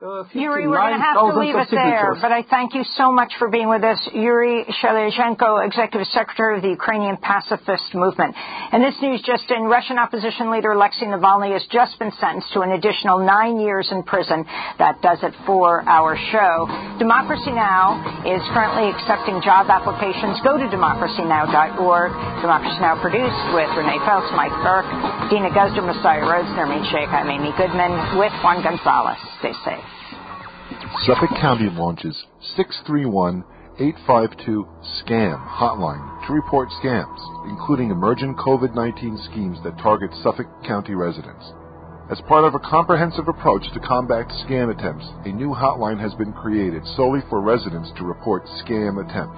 Yuri, we're going to have to leave it there, but I thank you so much for being with us. Yuri Shelyazhenko, Executive Secretary of the Ukrainian Pacifist Movement. And this news just in, Russian opposition leader Alexei Navalny has just been sentenced to an additional 9 years in prison. That does it for our show. Democracy Now! Is currently accepting job applications. Go to democracynow.org. Democracy Now! Produced with Renee Feltz, Mike Burke, Dina Guzder, Messiah Rhodes, Nermeen Sheikh, I'm Amy Goodman, with Juan Gonzalez. Stay safe. Suffolk County launches 631-852-SCAM hotline to report scams, including emergent COVID-19 schemes that target Suffolk County residents. As part of a comprehensive approach to combat scam attempts, a new hotline has been created solely for residents to report scam attempts.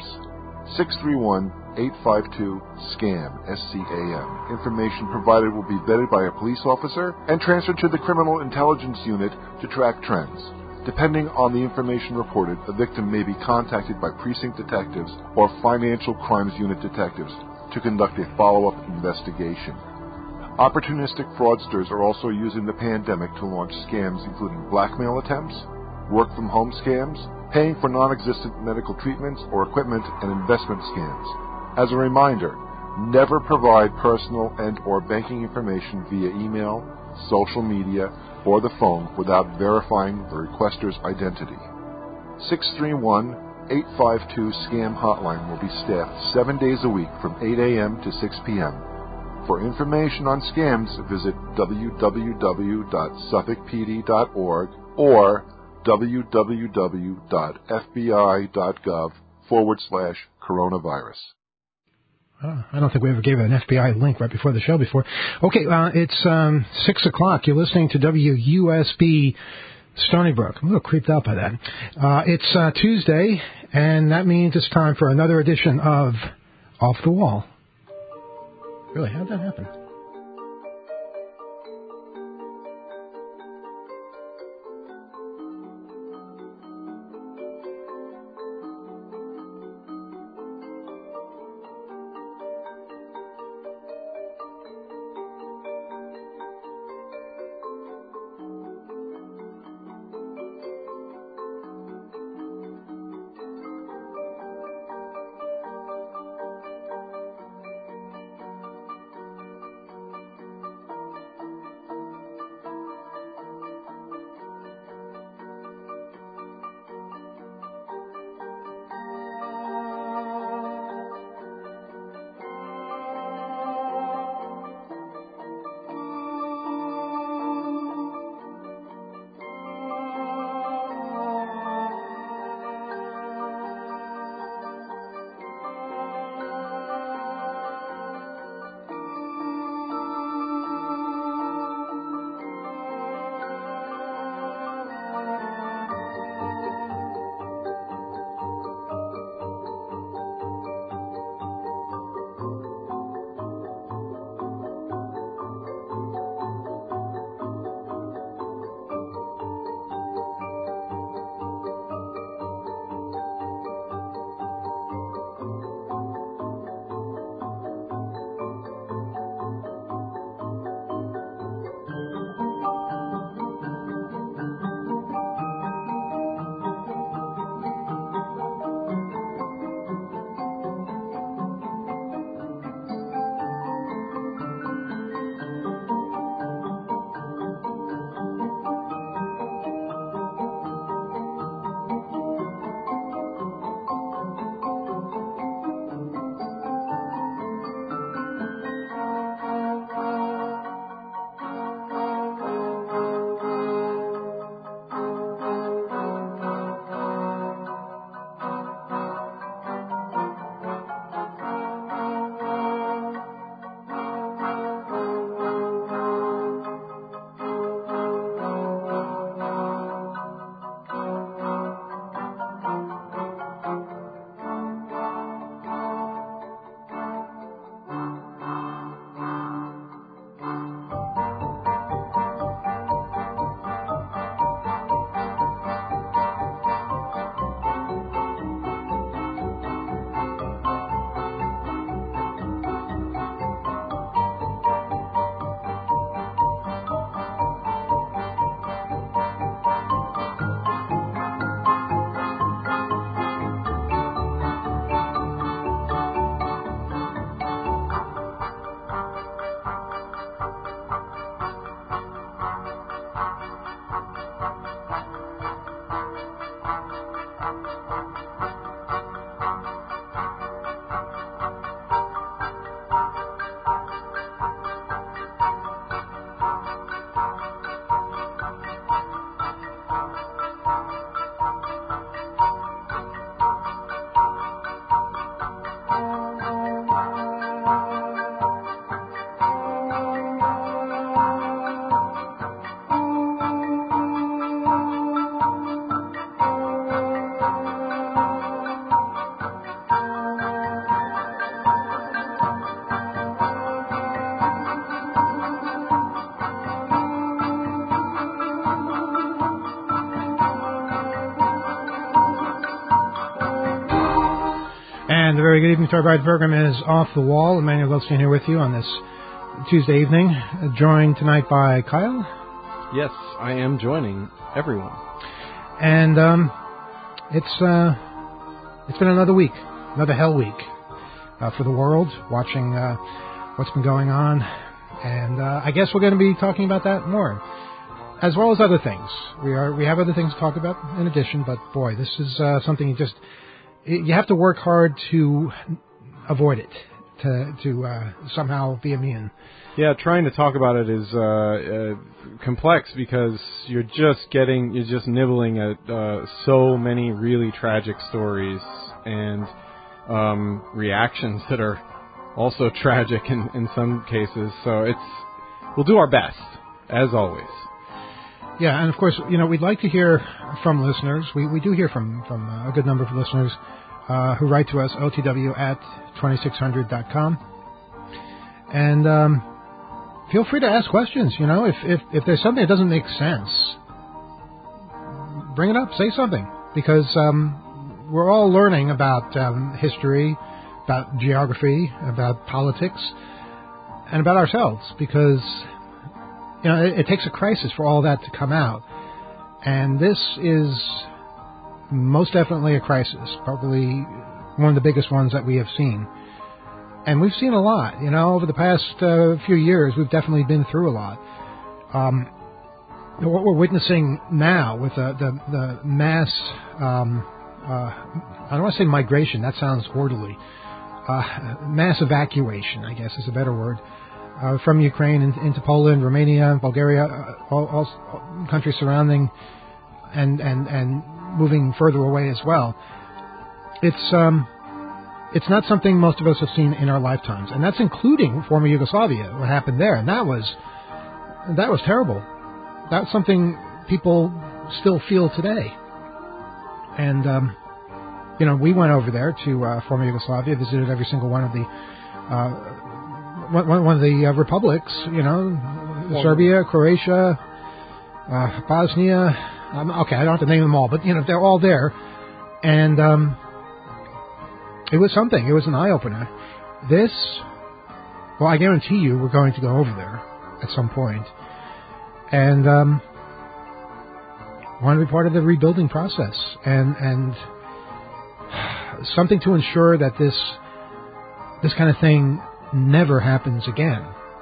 631-852-SCAM, S-C-A-M. Information provided will be vetted by a police officer and transferred to the Criminal Intelligence Unit to track trends. Depending on the information reported, a victim may be contacted by precinct detectives or financial crimes unit detectives to conduct a follow-up investigation. Opportunistic fraudsters are also using the pandemic to launch scams including blackmail attempts, work-from-home scams, paying for non-existent medical treatments or equipment, and investment scams. As a reminder, never provide personal and/or banking information via email, social media, or the phone without verifying the requester's identity. 631-852-SCAM hotline will be staffed 7 days a week from 8 a.m. to 6 p.m. For information on scams, visit www.suffolkpd.org or www.fbi.gov/coronavirus. I don't think we ever gave an FBI link right before the show before. Okay, it's 6 o'clock. You're listening to WUSB Stony Brook. I'm a little creeped out by that. It's Tuesday, and that means it's time for another edition of Off the Wall. Really, how'd that happen? And a very good evening to our bride. The program is Off the Wall. Emmanuel Goldstein here with you on this Tuesday evening, joined tonight by Kyle. Yes, I am joining everyone. And it's been another week, another hell week for the world, watching what's been going on. And I guess we're going to be talking about that more, as well as other things. We have other things to talk about in addition, but boy, this is something you have to work hard to avoid it, to somehow be immune. Yeah, trying to talk about it is complex because you're just nibbling at so many really tragic stories and reactions that are also tragic in some cases. So we'll do our best, as always. Yeah, and of course, we'd like to hear from listeners. We do hear from a good number of listeners who write to us, otw@2600.com. And feel free to ask questions. If there's something that doesn't make sense, bring it up, say something. Because we're all learning about history, about geography, about politics, and about ourselves. Because it takes a crisis for all that to come out. And this is most definitely a crisis, probably one of the biggest ones that we have seen. And we've seen a lot, over the past few years. We've definitely been through a lot. What we're witnessing now with the mass, I don't want to say migration, that sounds orderly. Mass evacuation, I guess is a better word, from Ukraine into Poland, Romania, Bulgaria, all countries surrounding, and moving further away as well. It's not something most of us have seen in our lifetimes, and that's including former Yugoslavia, what happened there, and that was terrible. That's something people still feel today. And we went over there to former Yugoslavia, visited every single one of the republics, Serbia, Croatia, Bosnia. Okay, I don't have to name them all, but they're all there, and it was something. It was an eye-opener. I guarantee you we're going to go over there at some point. And want to be part of the rebuilding process. And something to ensure that this kind of thing never happens again.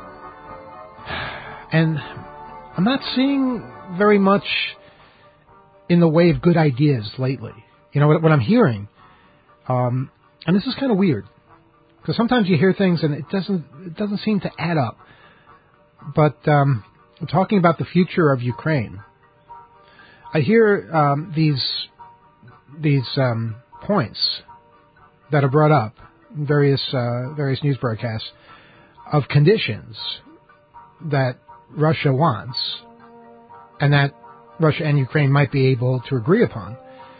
And I'm not seeing very much in the way of good ideas lately. What I'm hearing... and this is kind of weird, because sometimes you hear things and it doesn't seem to add up. But talking about the future of Ukraine, I hear these points that are brought up in various news broadcasts of conditions that Russia wants, and that Russia and Ukraine might be able to agree upon,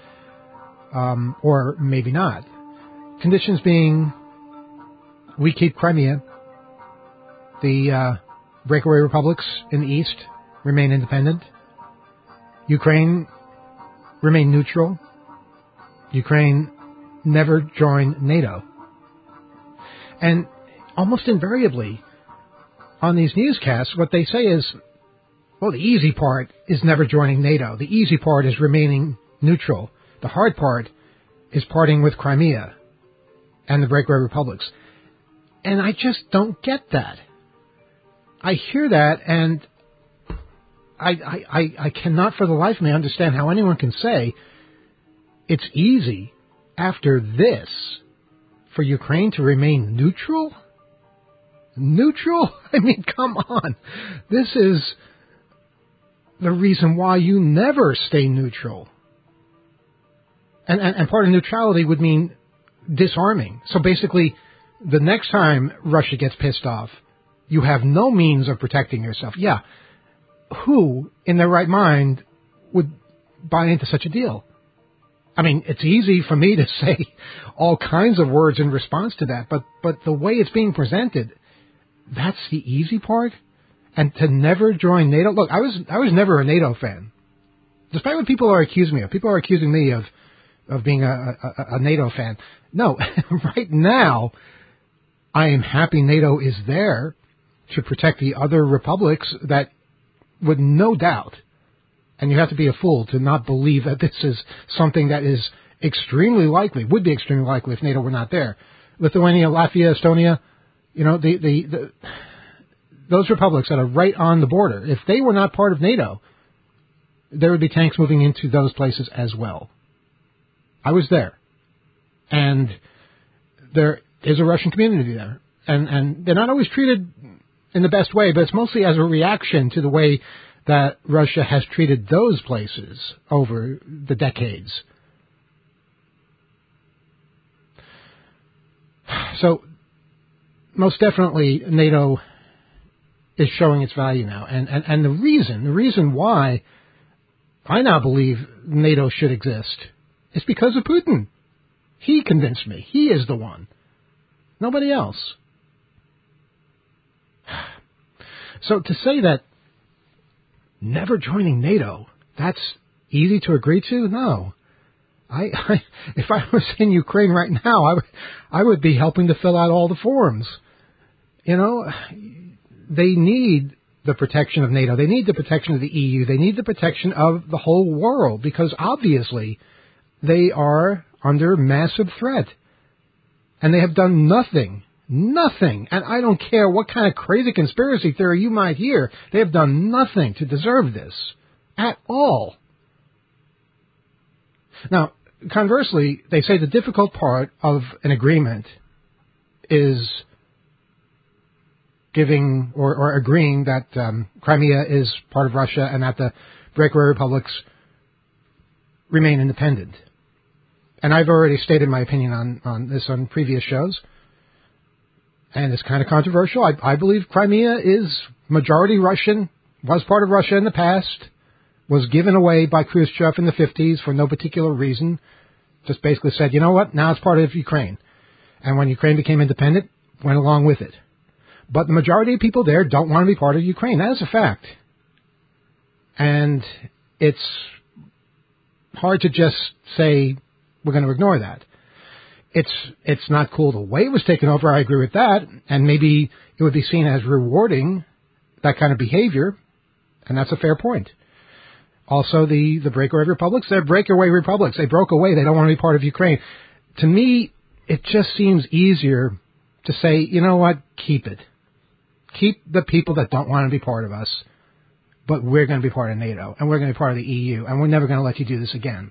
or maybe not. Conditions being, we keep Crimea, the breakaway republics in the east remain independent, Ukraine remain neutral, Ukraine never join NATO. And almost invariably on these newscasts, what they say is, well, the easy part is never joining NATO. The easy part is remaining neutral. The hard part is parting with Crimea and the breakaway republics. And I just don't get that. I hear that, and I cannot for the life of me understand how anyone can say it's easy after this for Ukraine to remain neutral? Neutral? I mean, come on. This is the reason why you never stay neutral. And part of neutrality would mean disarming. So basically, the next time Russia gets pissed off, you have no means of protecting yourself. Yeah, who in their right mind would buy into such a deal? I mean, it's easy for me to say all kinds of words in response to that, but the way it's being presented, that's the easy part? And to never join NATO? Look, I was never a NATO fan. Despite what people are accusing me of. People are accusing me of of being a NATO fan. No, right now, I am happy NATO is there to protect the other republics that would no doubt, and you have to be a fool to not believe that this is something that is extremely likely, would be extremely likely if NATO were not there. Lithuania, Latvia, Estonia, those republics that are right on the border, if they were not part of NATO, there would be tanks moving into those places as well. I was there. And there is a Russian community there. And they're not always treated in the best way, but it's mostly as a reaction to the way that Russia has treated those places over the decades. So, most definitely, NATO is showing its value now. And the reason why I now believe NATO should exist is because of Putin. He convinced me. He is the one. Nobody else. So to say that never joining NATO, that's easy to agree to? No. If I was in Ukraine right now, I would be helping to fill out all the forms. You know, they need the protection of NATO. They need the protection of the EU. They need the protection of the whole world because obviously they are under massive threat. And they have done nothing. And I don't care what kind of crazy conspiracy theory you might hear. They have done nothing to deserve this at all. Now, conversely, they say the difficult part of an agreement is giving or agreeing that Crimea is part of Russia and that the breakaway republics remain independent. And I've already stated my opinion on this on previous shows. And it's kind of controversial. I believe Crimea is majority Russian, was part of Russia in the past, was given away by Khrushchev in the 50s for no particular reason. Just basically said, you know what, now it's part of Ukraine. And when Ukraine became independent, went along with it. But the majority of people there don't want to be part of Ukraine. That is a fact. And it's hard to just say we're going to ignore that. It's not cool the way it was taken over. I agree with that. And maybe it would be seen as rewarding that kind of behavior. And that's a fair point. Also, the breakaway republics, they're breakaway republics. They broke away. They don't want to be part of Ukraine. To me, it just seems easier to say, you know what, keep it. Keep the people that don't want to be part of us, but we're going to be part of NATO, and we're going to be part of the EU, and we're never going to let you do this again.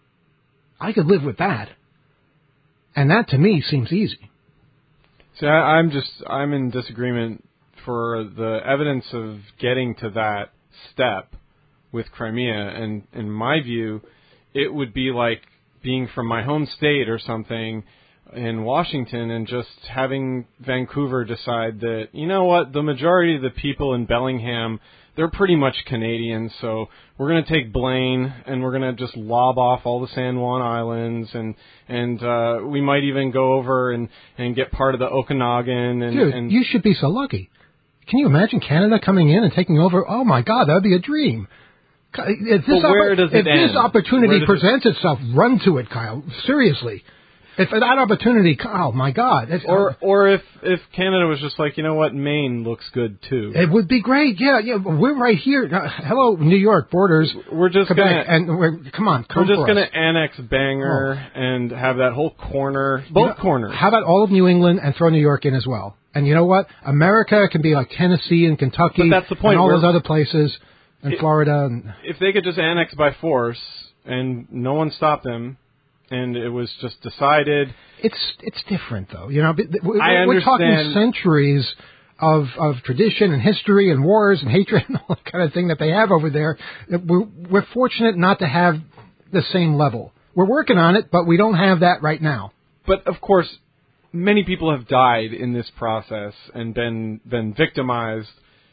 I could live with that. And that, to me, seems easy. See, I'm in disagreement for the evidence of getting to that step with Crimea, and in my view, it would be like being from my home state or something in Washington and just having Vancouver decide that, you know what, the majority of the people in Bellingham, they're pretty much Canadians, so we're going to take Blaine and we're going to just lob off all the San Juan Islands and we might even go over and get part of the Okanagan. Dude, you should be so lucky. Can you imagine Canada coming in and taking over? Oh, my God, that would be a dream. If this opportunity presents itself, run to it, Kyle. Seriously. If that opportunity, oh my God! Or if Canada was just like, you know what, Maine looks good too. It would be great. Yeah, we're right here. Hello, New York borders. We're just Quebec, come on. We're just gonna annex Bangor and have that whole corner, both corners. How about all of New England and throw New York in as well? And you know what? America can be like Tennessee and Kentucky, but that's the point, and all those other places, and Florida. And if they could just annex by force and no one stopped them. And it was just decided. It's different, though. You know, we're talking centuries of tradition and history and wars and hatred and all that kind of thing that they have over there. We're fortunate not to have the same level. We're working on it, but we don't have that right now. But of course, many people have died in this process and been victimized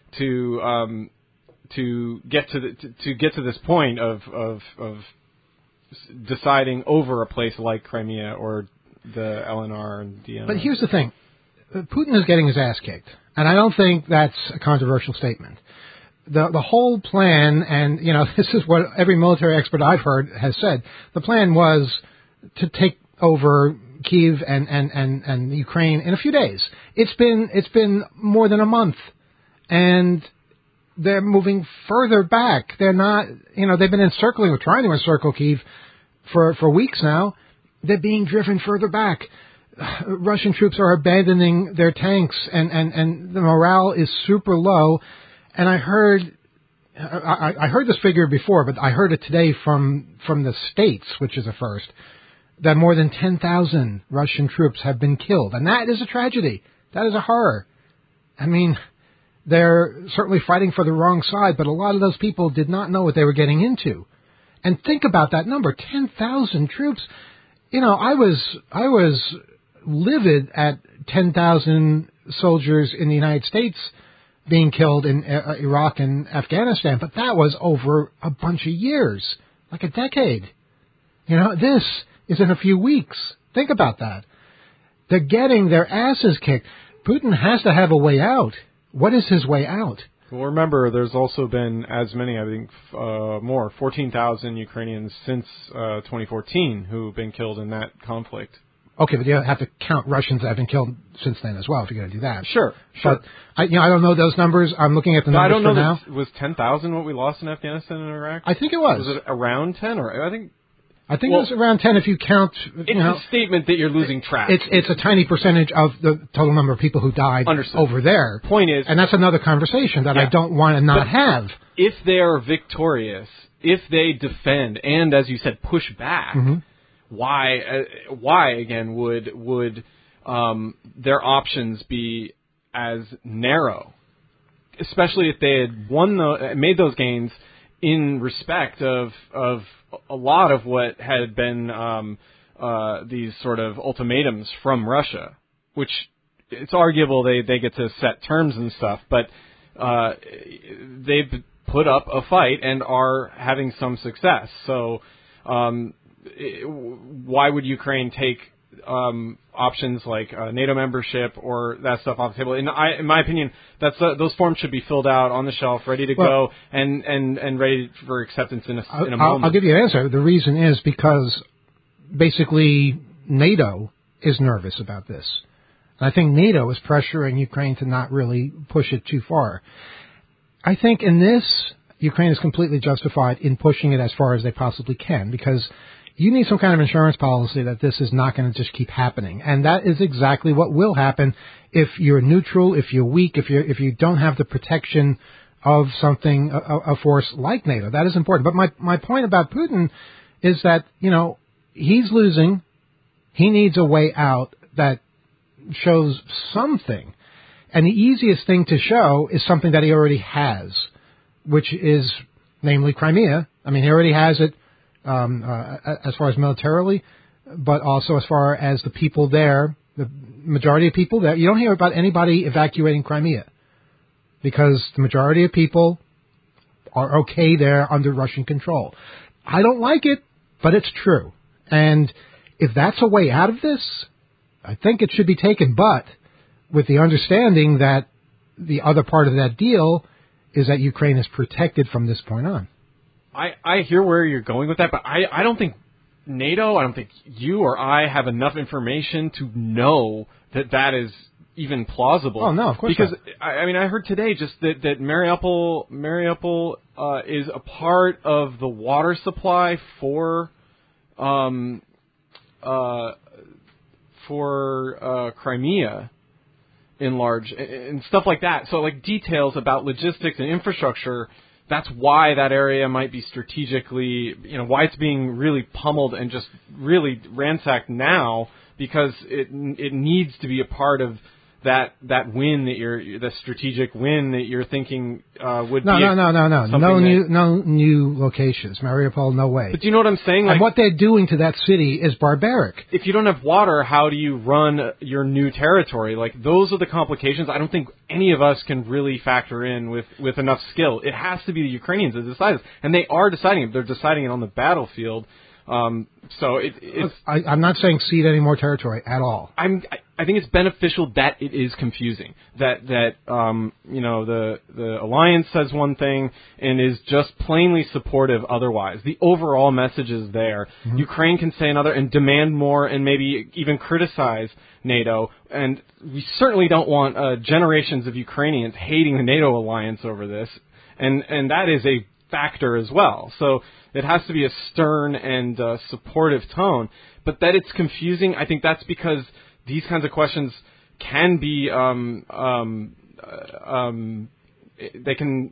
to get to this point of deciding over a place like Crimea or the LNR and DNR. But here's the thing. Putin is getting his ass kicked. And I don't think that's a controversial statement. The whole plan, and, you know, this is what every military expert I've heard has said, the plan was to take over Kyiv and Ukraine in a few days. It's been more than a month, and they're moving further back. They're not, they've been encircling or trying to encircle Kyiv for weeks now. They're being driven further back. Russian troops are abandoning their tanks, and the morale is super low. And I heard this figure before, but I heard it today from the States, which is a first, that more than 10,000 Russian troops have been killed. And that is a tragedy. That is a horror. I mean, they're certainly fighting for the wrong side, but a lot of those people did not know what they were getting into. And think about that number, 10,000 troops. I was livid at 10,000 soldiers in the United States being killed in Iraq and Afghanistan, but that was over a bunch of years, like a decade. This is in a few weeks. Think about that. They're getting their asses kicked. Putin has to have a way out. What is his way out? Well, remember, there's also been as many, I think, 14,000 Ukrainians since 2014 who've been killed in that conflict. Okay, but you have to count Russians that have been killed since then as well, if you're going to do that. Sure. But I don't know those numbers. I'm looking at the numbers for now. Was 10,000 what we lost in Afghanistan and Iraq? I think it was. Was it around 10? Or I think it was around 10 if you count. It's a statement that you're losing track. It's a tiny percentage of the total number of people who died over there. Point is, and that's another conversation that I don't want to not have. If they are victorious, if they defend, and as you said, push back. Mm-hmm. Why again would their options be as narrow? Especially if they had made those gains in respect of a lot of what had been these sort of ultimatums from Russia, which it's arguable they get to set terms and stuff, but they've put up a fight and are having some success. So why would Ukraine take options like NATO membership or that stuff off the table? In my opinion, those forms should be filled out on the shelf, ready to go, and ready for acceptance in a moment. I'll give you an answer. The reason is because basically NATO is nervous about this. And I think NATO is pressuring Ukraine to not really push it too far. I think in this, Ukraine is completely justified in pushing it as far as they possibly can, because you need some kind of insurance policy that this is not going to just keep happening. And that is exactly what will happen if you're neutral, if you're weak, if you don't have the protection of something, a force like NATO. That is important. But my point about Putin is that, he's losing. He needs a way out that shows something. And the easiest thing to show is something that he already has, which is namely Crimea. I mean, he already has it. As far as militarily, but also as far as the people there, the majority of people there. You don't hear about anybody evacuating Crimea because the majority of people are okay there under Russian control. I don't like it, but it's true. And if that's a way out of this, I think it should be taken, but with the understanding that the other part of that deal is that Ukraine is protected from this point on. I hear where you're going with that, but I don't think NATO, I don't think you or I have enough information to know that is even plausible. Oh, no, of course because, not. I heard today just that Mariupol is a part of the water supply for Crimea in large, and stuff like that. So, like, details about logistics and infrastructure. That's why that area might be strategically, why it's being really pummeled and just really ransacked now, because it needs to be a part of that win the strategic win that you're thinking would be. No new locations. Mariupol, no way. But do you know what I'm saying? And what they're doing to that city is barbaric. If you don't have water, how do you run your new territory? Like, those are the complications I don't think any of us can really factor in with enough skill. It has to be the Ukrainians that decide this, and they are deciding it. They're deciding it on the battlefield. So it's. I'm not saying cede any more territory at all. I think it's beneficial that it is confusing. That the alliance says one thing and is just plainly supportive otherwise. The overall message is there. Mm-hmm. Ukraine can say another and demand more and maybe even criticize NATO. And we certainly don't want generations of Ukrainians hating the NATO alliance over this. And that is a factor as well. So it has to be a stern and supportive tone. But that it's confusing, I think that's because these kinds of questions can be, they can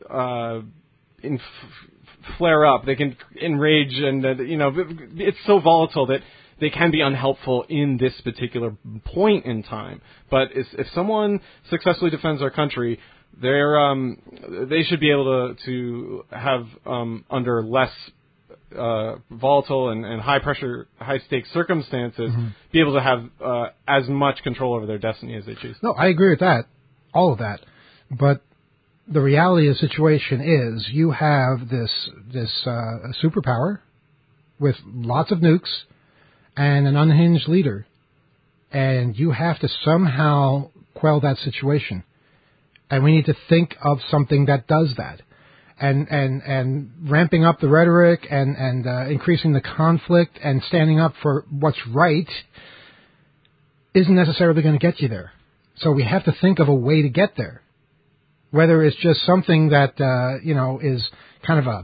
flare up, they can enrage, and it's so volatile that they can be unhelpful in this particular point in time. But if someone successfully defends our country, they should be able to have under less volatile and high pressure, high stakes circumstances, mm-hmm. be able to have as much control over their destiny as they choose. No, I agree with that, all of that. But the reality of the situation is you have this superpower with lots of nukes and an unhinged leader, and you have to somehow quell that situation. And we need to think of something that does that. And ramping up the rhetoric and increasing the conflict and standing up for what's right isn't necessarily going to get you there. So we have to think of a way to get there. Whether it's just something that is kind of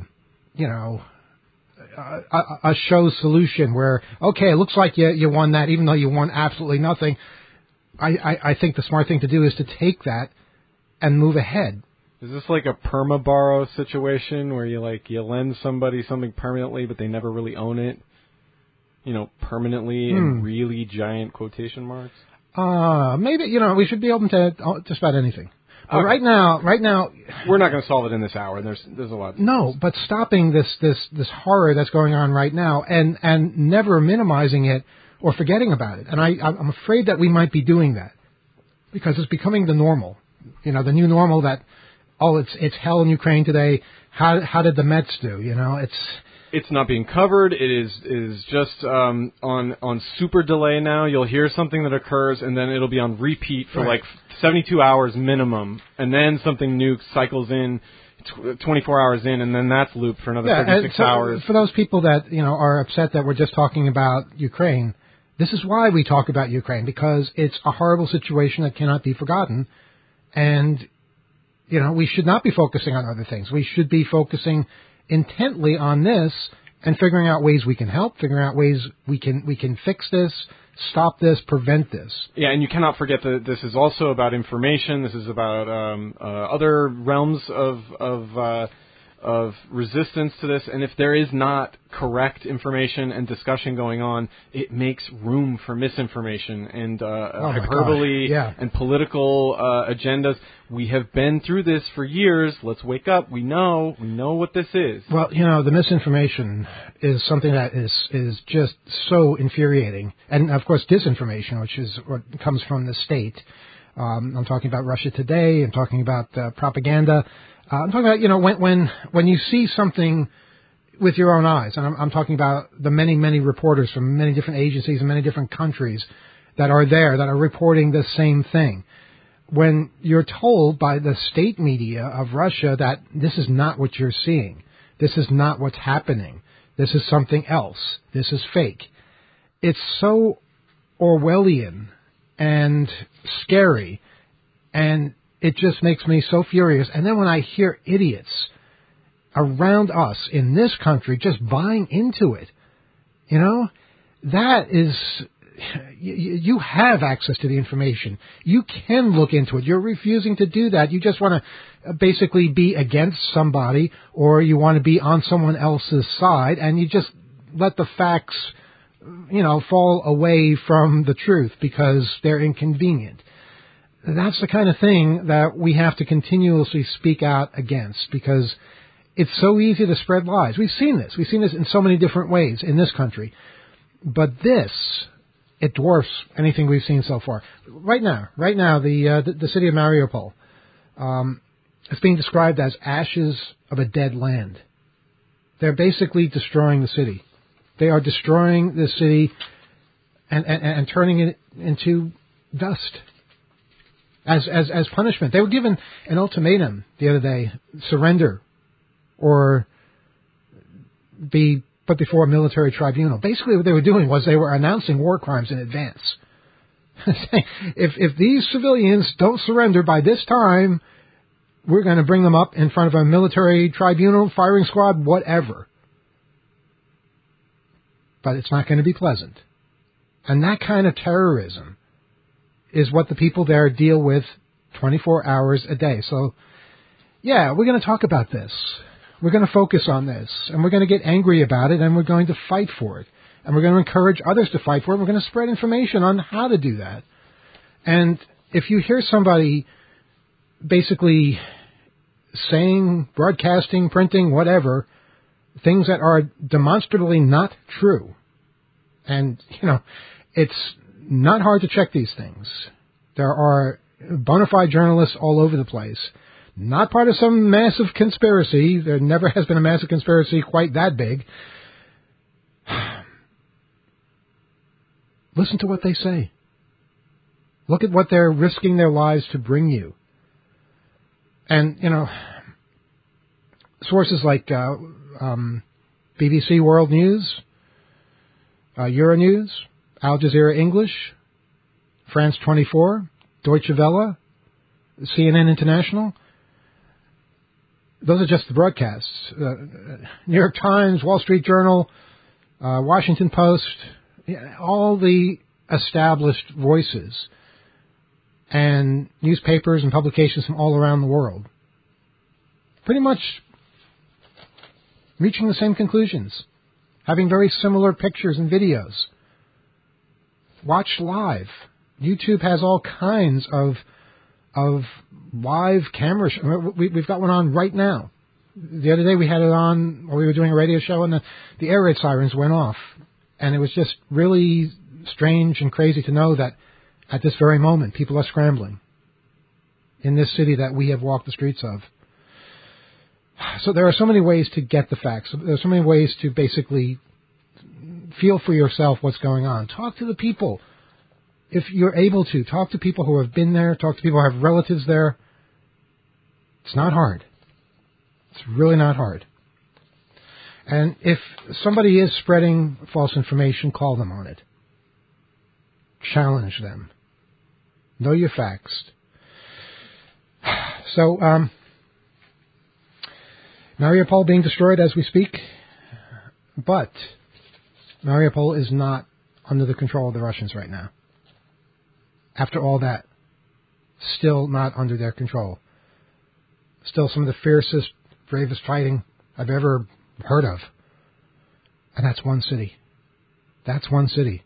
a show solution where, okay, it looks like you won that even though you won absolutely nothing. I think the smart thing to do is to take that and move ahead. Is this like a perma-borrow situation where you lend somebody something permanently, but they never really own it? Permanently in really giant quotation marks? Maybe, we should be open to just about anything. But okay. Right now, we're not going to solve it in this hour. There's a lot. No, but stopping this horror that's going on right now and never minimizing it or forgetting about it. And I'm afraid that we might be doing that because it's becoming the normal. The new normal that, it's hell in Ukraine today. How did the Mets do? It's not being covered. It is just on super delay now. You'll hear something that occurs, and then it'll be on repeat for like 72 hours minimum, and then something new cycles in 24 hours in, and then that's looped for another 36 hours. For those people that are upset that we're just talking about Ukraine, this is why we talk about Ukraine, because it's a horrible situation that cannot be forgotten, and we should not be focusing on other things. We should be focusing intently on this and figuring out ways we can help, figuring out ways we can fix this, stop this, prevent this. Yeah, and you cannot forget that this is also about information. This is about other realms of resistance to this. And if there is not correct information and discussion going on, it makes room for misinformation and hyperbole and political agendas. We have been through this for years. Let's wake up. We know what this is. Well, the misinformation is something that is just so infuriating. And, of course, disinformation, which is what comes from the state. I'm talking about Russia Today. I'm talking about propaganda. I'm talking about, when you see something with your own eyes, and I'm talking about the many, many reporters from many different agencies and many different countries that are there, that are reporting the same thing. When you're told by the state media of Russia that this is not what you're seeing, this is not what's happening, this is something else, this is fake, it's so Orwellian and scary, and it just makes me so furious. And then when I hear idiots around us in this country just buying into it, that is, you have access to the information. You can look into it. You're refusing to do that. You just want to basically be against somebody, or you want to be on someone else's side, and you just let the facts, fall away from the truth because they're inconvenient. That's the kind of thing that we have to continuously speak out against, because it's so easy to spread lies. We've seen this. We've seen this in so many different ways in this country. But it dwarfs anything we've seen so far. Right now, the city of Mariupol is being described as ashes of a dead land. They're basically destroying the city. They are destroying the city and turning it into dust as punishment. They were given an ultimatum the other day: surrender or be put before a military tribunal. Basically, what they were doing was they were announcing war crimes in advance. if these civilians don't surrender by this time, we're going to bring them up in front of a military tribunal, firing squad, whatever. But it's not going to be pleasant. And that kind of terrorism is what the people there deal with 24 hours a day. So, yeah, we're going to talk about this. We're going to focus on this. And we're going to get angry about it, and we're going to fight for it. And we're going to encourage others to fight for it. We're going to spread information on how to do that. And if you hear somebody basically saying, broadcasting, printing, whatever, things that are demonstrably not true, and, it's not hard to check these things. There are bona fide journalists all over the place. Not part of some massive conspiracy. There never has been a massive conspiracy quite that big. Listen to what they say. Look at what they're risking their lives to bring you. And, sources like BBC World News, Euronews, Al Jazeera English, France 24, Deutsche Welle, CNN International. Those are just the broadcasts. New York Times, Wall Street Journal, Washington Post, all the established voices and newspapers and publications from all around the world pretty much reaching the same conclusions, having very similar pictures and videos. Watch live. YouTube has all kinds of live cameras. We've got one on right now. The other day we had it on while we were doing a radio show, and the air raid sirens went off. And it was just really strange and crazy to know that at this very moment people are scrambling in this city that we have walked the streets of. So there are so many ways to get the facts. There are so many ways to basically feel for yourself what's going on. Talk to the people. If you're able to, talk to people who have been there, talk to people who have relatives there. It's not hard. It's really not hard. And if somebody is spreading false information, call them on it. Challenge them. Know your facts. So, Mariupol being destroyed as we speak, but Mariupol is not under the control of the Russians right now. After all that, still not under their control. Still some of the fiercest, bravest fighting I've ever heard of. And that's one city. That's one city.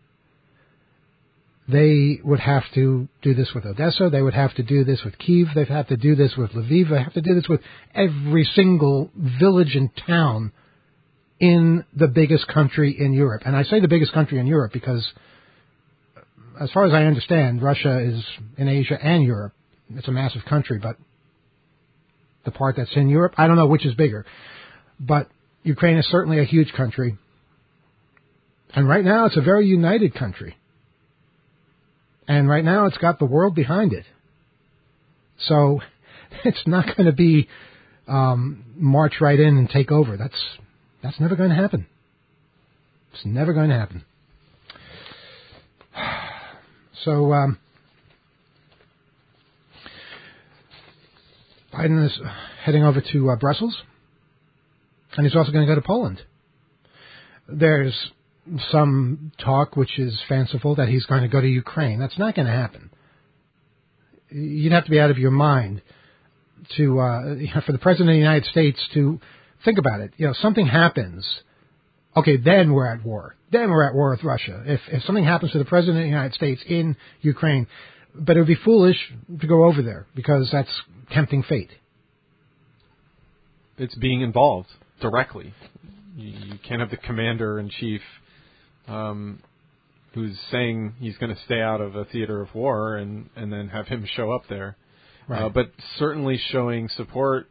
They would have to do this with Odessa. They would have to do this with Kyiv. They'd have to do this with Lviv. They have to do this with every single village and town in the biggest country in Europe. And I say the biggest country in Europe because, as far as I understand, Russia is in Asia and Europe. It's a massive country, but the part that's in Europe, I don't know which is bigger. But Ukraine is certainly a huge country. And right now it's a very united country. And right now it's got the world behind it. So it's not going to be march right in and take over. That's never going to happen. It's never going to happen. So Biden is heading over to Brussels, and he's also going to go to Poland. There's some talk, which is fanciful, that he's going to go to Ukraine. That's not going to happen. You'd have to be out of your mind to for the President of the United States to think about it. Something happens. Okay, then we're at war. Then we're at war with Russia. If something happens to the President of the United States in Ukraine, but it would be foolish to go over there because that's tempting fate. It's being involved directly. You can't have the commander-in-chief who's saying he's going to stay out of a theater of war and then have him show up there. Right. But certainly showing support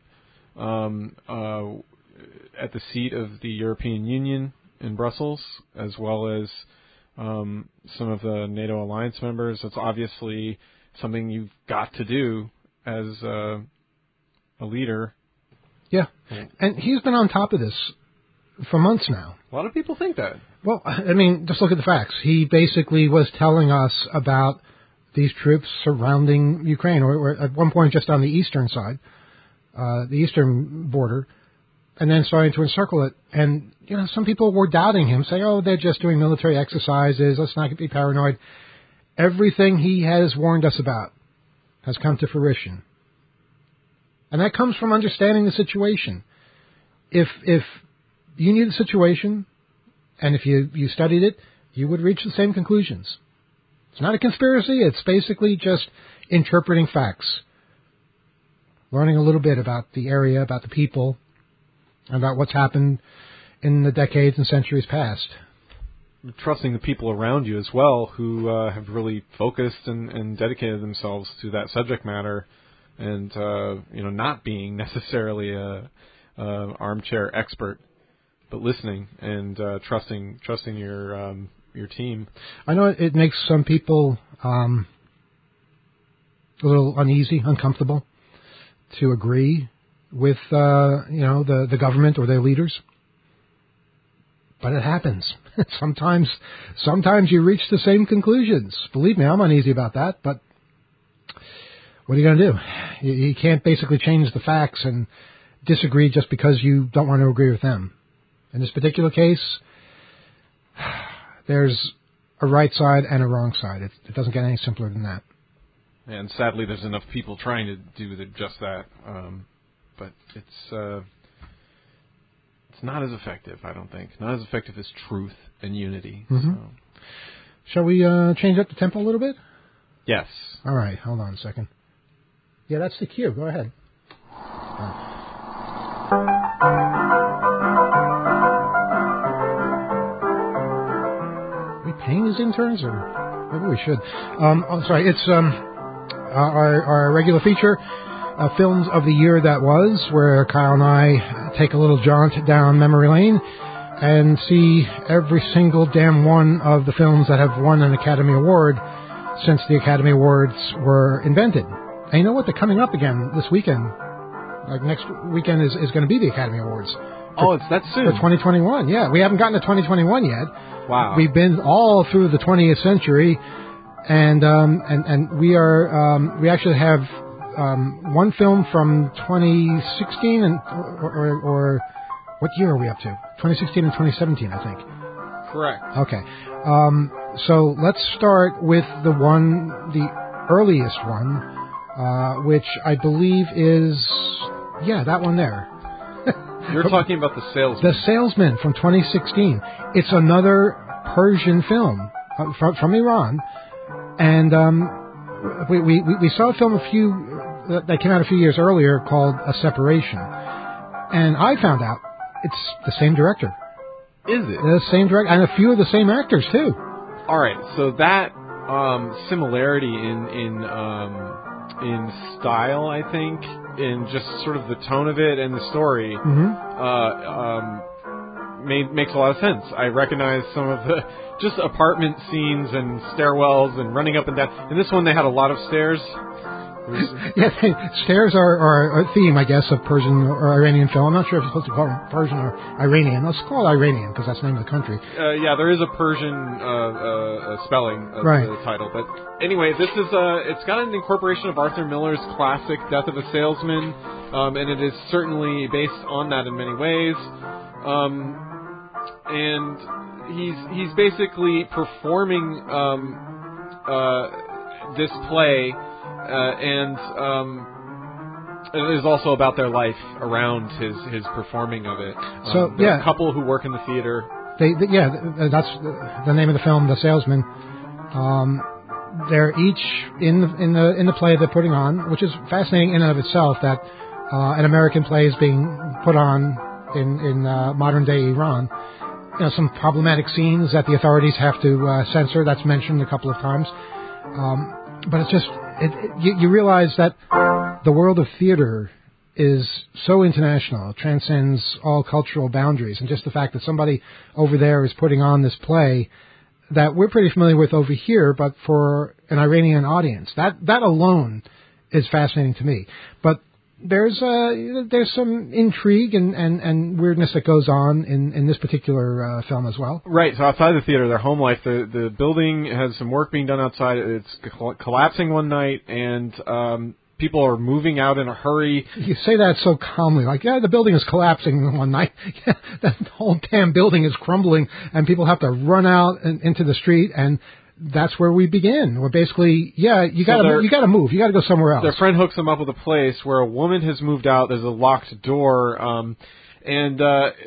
at the seat of the European Union in Brussels, as well as some of the NATO alliance members. It's obviously something you've got to do as a leader. Yeah, and he's been on top of this for months now. A lot of people think that. Well, I mean, just look at the facts. He basically was telling us about these troops surrounding Ukraine, or at one point just on the eastern side, the eastern border, and then starting to encircle it. And, you know, some people were doubting him, saying, oh, they're just doing military exercises, let's not be paranoid. Everything he has warned us about has come to fruition. And that comes from understanding the situation. If you knew the situation, and if you studied it, you would reach the same conclusions. It's not a conspiracy. It's basically just interpreting facts, learning a little bit about the area, about the people, about what's happened in the decades and centuries past. Trusting the people around you as well, who have really focused and dedicated themselves to that subject matter, and not being necessarily a armchair expert, but listening and trusting your team. I know it makes some people a little uneasy, uncomfortable to agree with the government or their leaders, but it happens. Sometimes you reach the same conclusions. Believe me, I'm uneasy about that, but what are you going to do? You can't basically change the facts and disagree just because you don't want to agree with them. In this particular case, there's a right side and a wrong side. It doesn't get any simpler than that. And sadly, there's enough people trying to do just that. But it's not as effective, I don't think. Not as effective as truth and unity. Mm-hmm. So. Shall we change up the tempo a little bit? Yes. All right, hold on a second. Yeah, that's the cue. Go ahead. Are we paying these interns, or maybe we should? Sorry, it's our regular feature, Films of the Year That Was, where Kyle and I take a little jaunt down memory lane and see every single damn one of the films that have won an Academy Award since the Academy Awards were invented. And you know what? They're coming up again this weekend. Like next weekend is going to be the Academy Awards. It's that soon. For 2021, yeah. We haven't gotten to 2021 yet. Wow. We've been all through the 20th century, and we actually have one film from 2016 or what year are we up to? 2016 and 2017, I think. Correct. Okay. So let's start with the earliest one, which I believe is, that one there. You're talking about The Salesman. The Salesman from 2016. It's another Persian film from Iran, and we saw a film that came out a few years earlier called A Separation, and I found out it's the same director. Is it? The same director, and a few of the same actors too. All right, so that similarity in style, I think, in just sort of the tone of it and the story, makes a lot of sense. I recognize some of the just apartment scenes and stairwells and running up and down. In this one, they had a lot of stairs. Stairs are a theme, I guess, of Persian or Iranian film. I'm not sure if you're supposed to call it Persian or Iranian. Let's call it Iranian because that's the name of the country. There is a Persian spelling of the title. But anyway, this is it's got an incorporation of Arthur Miller's classic Death of a Salesman, and it is certainly based on that in many ways. And he's basically performing this play. And it is also about their life around his performing of it. A couple who work in the theater. That's the name of the film, The Salesman. They're each in the play they're putting on, which is fascinating in and of itself. That an American play is being put on in modern day Iran. Some problematic scenes that the authorities have to censor. That's mentioned a couple of times. But it's just. You realize that the world of theater is so international, it transcends all cultural boundaries, and just the fact that somebody over there is putting on this play that we're pretty familiar with over here, but for an Iranian audience. That alone is fascinating to me. But there's some intrigue and weirdness that goes on in this particular film as well. Right. So outside the theater, their home life, the building has some work being done outside. It's collapsing one night, and people are moving out in a hurry. You say that so calmly, like, yeah, the building is collapsing one night. Yeah, that whole damn building is crumbling, and people have to run out into the street, and that's where we begin. Well, basically, yeah, you got to move. You got to go somewhere else. Their friend hooks them up with a place where a woman has moved out. There's a locked door, and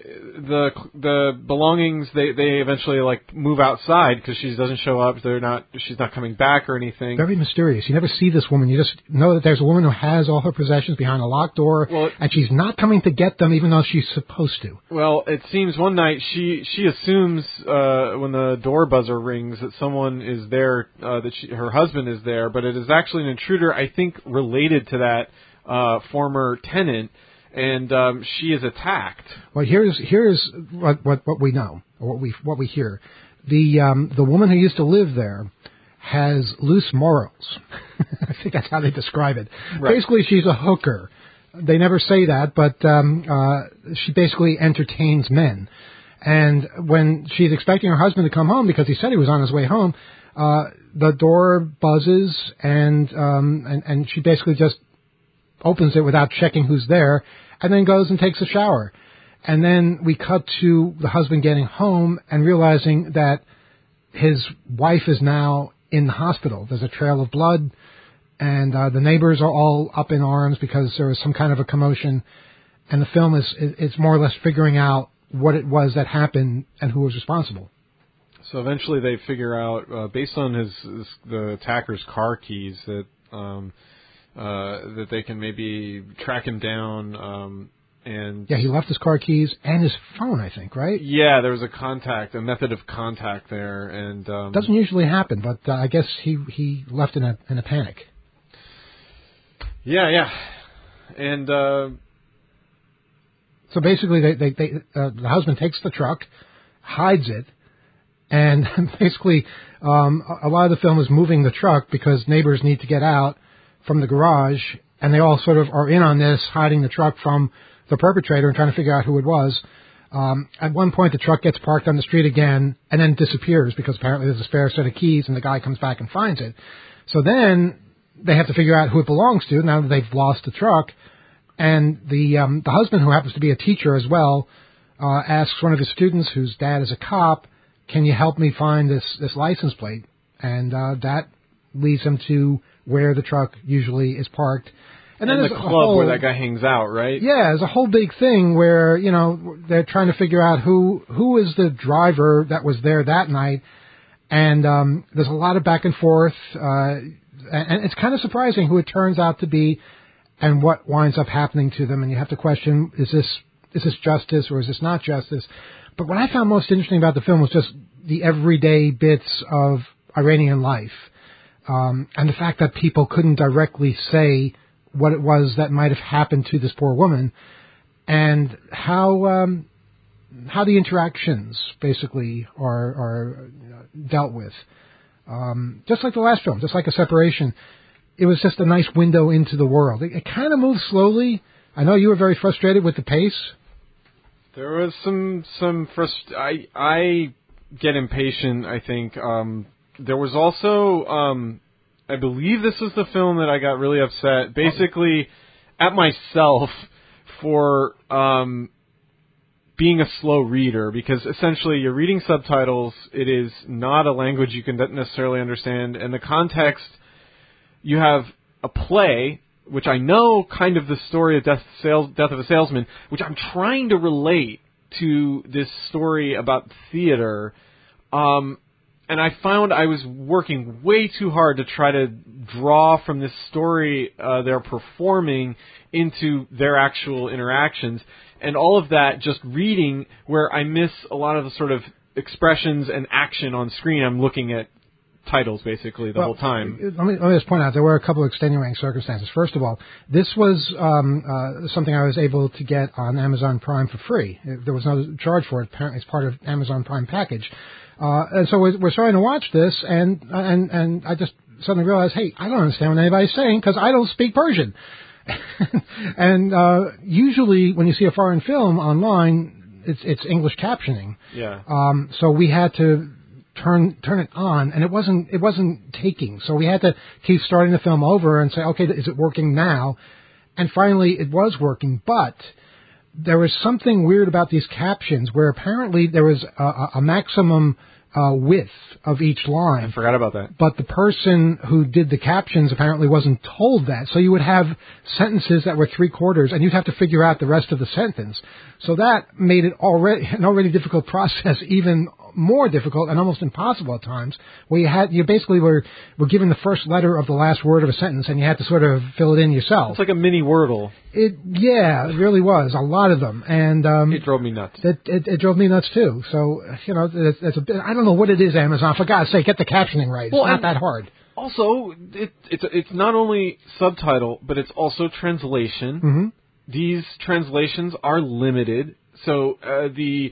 the belongings they eventually like move outside because she doesn't show up. She's not coming back or anything. Very mysterious. You never see this woman. You just know that there's a woman who has all her possessions behind a locked door, and she's not coming to get them, even though she's supposed to. Well, it seems one night she assumes when the door buzzer rings that someone is there, her husband is there, but it is actually an intruder. I think related to that former tenant. And she is attacked. Well, here's what we know, or what we hear. The woman who used to live there has loose morals. I think that's how they describe it. Right. Basically, she's a hooker. They never say that, but she basically entertains men. And when she's expecting her husband to come home because he said he was on his way home, the door buzzes, and she basically just opens it without checking who's there, and then goes and takes a shower. And then we cut to the husband getting home and realizing that his wife is now in the hospital. There's a trail of blood, and the neighbors are all up in arms because there was some kind of a commotion. And the film is more or less figuring out what it was that happened and who was responsible. So eventually they figure out, based on the attacker's car keys, that they can maybe track him down. And yeah, he left his car keys and his phone, I think, right? Yeah, there was a method of contact there, and doesn't usually happen, but I guess he left in a panic. Yeah, and so basically, the husband takes the truck, hides it, and basically a lot of the film is moving the truck because neighbors need to get out from the garage, and they all sort of are in on this, hiding the truck from the perpetrator and trying to figure out who it was. At one point, the truck gets parked on the street again and then disappears because apparently there's a spare set of keys, and the guy comes back and finds it. So then they have to figure out who it belongs to now that they've lost the truck. And the husband, who happens to be a teacher as well, asks one of his students, whose dad is a cop, "Can you help me find this license plate?" And that leads him to where the truck usually is parked. And then the club where that guy hangs out, right? Yeah, there's a whole big thing where, they're trying to figure out who is the driver that was there that night. And there's a lot of back and forth. And it's kind of surprising who it turns out to be and what winds up happening to them. And you have to question, is this justice or is this not justice? But what I found most interesting about the film was just the everyday bits of Iranian life. And the fact that people couldn't directly say what it was that might have happened to this poor woman, and how the interactions basically are dealt with. Just like the last film, just like A Separation, it was just a nice window into the world. It kind of moves slowly. I know you were very frustrated with the pace. There was some I get impatient, I think. There was also, I believe this was the film that I got really upset, basically, at myself for being a slow reader, because essentially you're reading subtitles. It is not a language you can necessarily understand, and the context, you have a play, which I know kind of the story of Death of a Salesman, which I'm trying to relate to this story about theater, and I found I was working way too hard to try to draw from this story they're performing into their actual interactions. And all of that just reading, where I miss a lot of the sort of expressions and action on screen. I'm looking at titles basically the whole time. Let me just point out there were a couple of extenuating circumstances. First of all, this was something I was able to get on Amazon Prime for free. There was no charge for it. Apparently, it's part of Amazon Prime package. And so we're starting to watch this, and I just suddenly realized, hey, I don't understand what anybody's saying because I don't speak Persian. And usually when you see a foreign film online, it's English captioning. Yeah. So we had to turn it on, and it wasn't taking. So we had to keep starting the film over and say, okay, is it working now? And finally, it was working, but there was something weird about these captions where apparently there was a maximum width of each line. I forgot about that. But the person who did the captions apparently wasn't told that. So you would have sentences that were 3/4, and you'd have to figure out the rest of the sentence. So that made it an already difficult process even more difficult and almost impossible at times, where you basically were given the first letter of the last word of a sentence, and you had to sort of fill it in yourself. It's like a mini Wordle. It really was, a lot of them, and it drove me nuts. It drove me nuts too. So that's a bit. I don't know what it is, Amazon. For God's sake, get the captioning right. It's not that hard. Also, it's not only subtitle, but it's also translation. Mm-hmm. These translations are limited, so the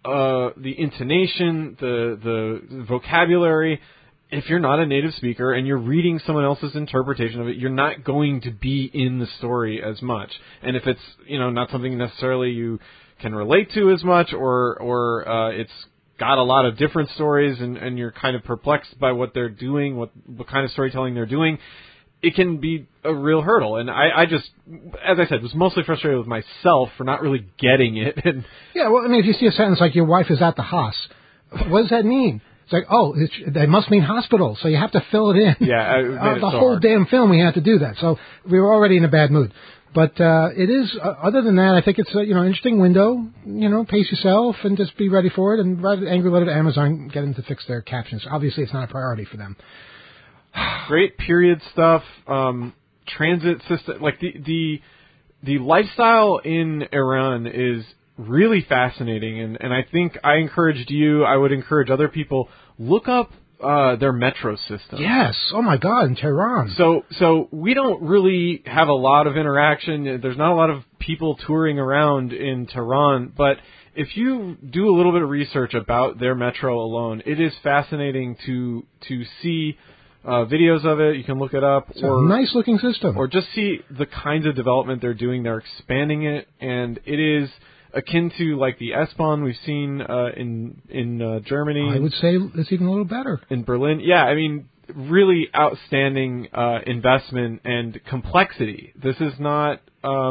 intonation, the vocabulary. If you're not a native speaker and you're reading someone else's interpretation of it, you're not going to be in the story as much. And if it's not something necessarily you can relate to as much, or it's got a lot of different stories, and you're kind of perplexed by what they're doing, what kind of storytelling they're doing, it can be a real hurdle. And I just, as I said, was mostly frustrated with myself for not really getting it. Yeah, well, I mean, if you see a sentence like, your wife is at the house, what does that mean? It's like, they must mean hospital, so you have to fill it in. Yeah, the whole damn film we had to do that. So we were already in a bad mood. But it is, other than that, I think it's an interesting window. Pace yourself and just be ready for it, and write an angry letter to Amazon, get them to fix their captions. Obviously, it's not a priority for them. Great period stuff, transit system, like the lifestyle in Iran is really fascinating, and I think I would encourage other people, look up their metro system. Yes. Oh my God, in Tehran. So we don't really have a lot of interaction. There's not a lot of people touring around in Tehran, but if you do a little bit of research about their metro alone, it is fascinating to see videos of it. You can look it up. It's a nice looking system. Or just see the kinds of development they're doing. They're expanding it, and it is akin to like the S-Bahn we've seen in Germany. I would say it's even a little better. In Berlin. Yeah, I mean, really outstanding investment and complexity. This is not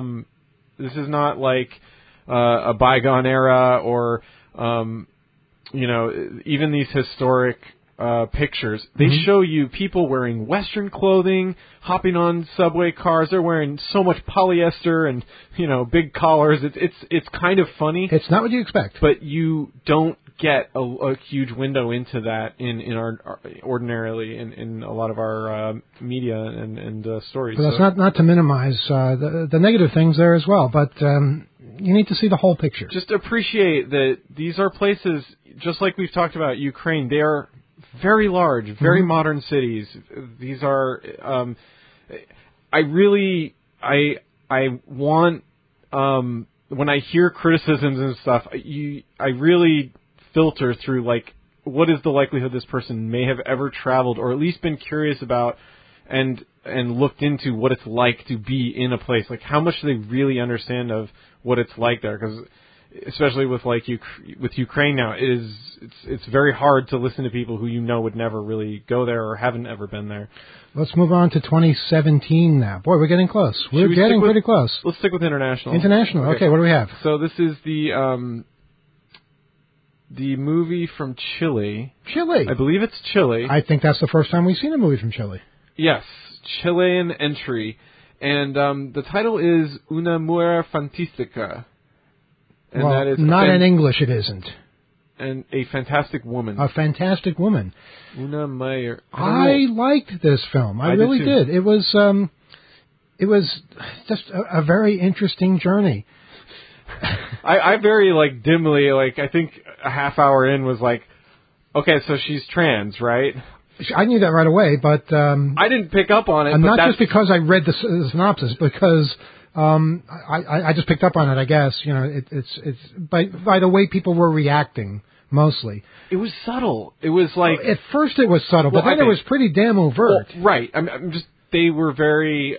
like a bygone era, or even these historic pictures. They show you people wearing Western clothing, hopping on subway cars. They're wearing so much polyester and big collars. It's kind of funny. It's not what you expect, but you don't get a huge window into that in our ordinarily in a lot of our media and stories. But that's not to minimize the negative things there as well. But you need to see the whole picture. Just appreciate that these are places, just like we've talked about Ukraine. They are very large, very modern cities. These are, I want, when I hear criticisms and stuff, I really filter through, like, what is the likelihood this person may have ever traveled, or at least been curious about and looked into what it's like to be in a place. Like, how much do they really understand of what it's like there? Because especially with with Ukraine now, it's very hard to listen to people who would never really go there or haven't ever been there. Let's move on to 2017 now. Boy, we're getting close. We're getting pretty close. Let's stick with international. International. Okay, what do we have? So this is the movie from Chile. Chile. I believe it's Chile. I think that's the first time we've seen a movie from Chile. Yes, Chilean entry, and the title is Una Mujer Fantástica. And well, that is not in English, it isn't. And a fantastic woman. A fantastic woman. Una Mujer. I liked this film. I really did. It was just a very interesting journey. I very dimly, I think a half hour in was like, okay, so she's trans, right? I knew that right away, but I didn't pick up on it. And not just because I read the synopsis, because I just picked up on it. I guess it's by the way people were reacting mostly. It was subtle. It was like at first it was subtle, but then it was pretty damn overt. Well, right. I'm just they were very.